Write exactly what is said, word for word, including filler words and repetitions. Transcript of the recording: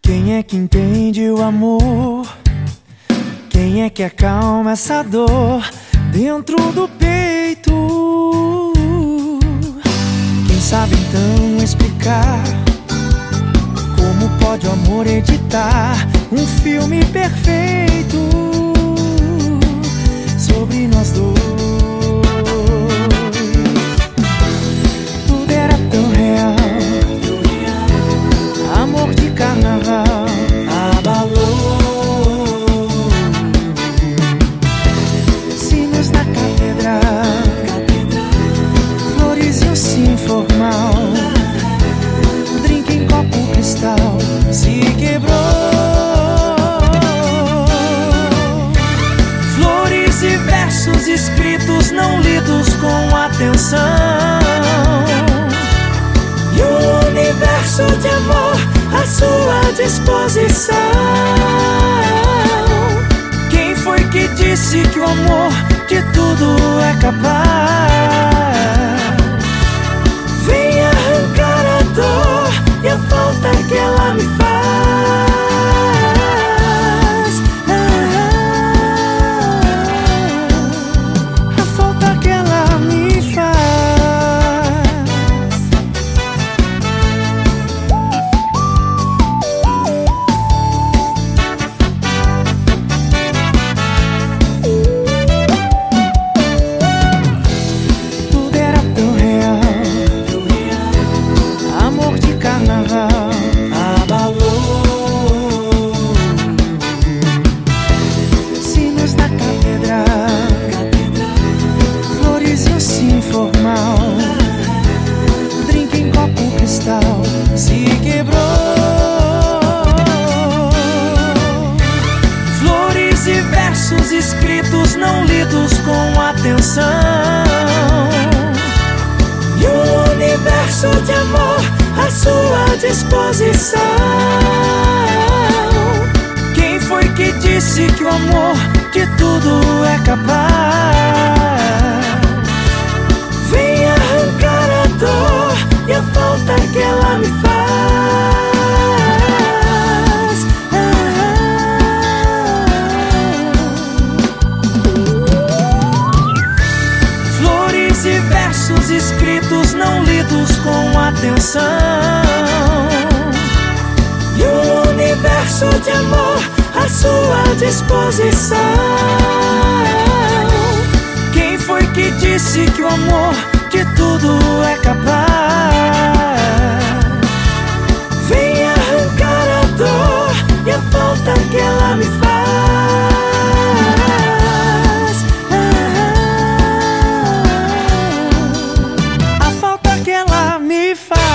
Quem é que entende o amor? Quem é que acalma essa dor dentro do peito? Quem sabe então explicar como pode o amor editar um filme perfeito sobre nós dois? Tudo era tão real, amor de carnaval abalou. Sinos na catedral, flores e um sim formal, drink em copo cristal se quebrou. Flores e versos escritos não lidos com atenção, e o universo de amor à sua disposição. Quem foi que disse que o amor de tudo é capaz? Vem arrancar a dor e a falta que ela me faz. A falta que ela me faz. Tudo era tão real, amor de carnaval abalou. Sinos na catedral, flores e um sim formal, drink em copo cristal se quebrou. Flores e versos escritos não lidos com atenção, e o universo de amor à sua disposição. Quem foi que disse que o amor de tudo é capaz? Vem arrancar a dor e a falta que ela me faz. Flores e versos escritos não lidos com atenção, e o universo de amor à sua disposição. Quem foi que disse que o amor de tudo é capaz? Vem arrancar a dor e a falta que ela me faz. A falta que ela me faz.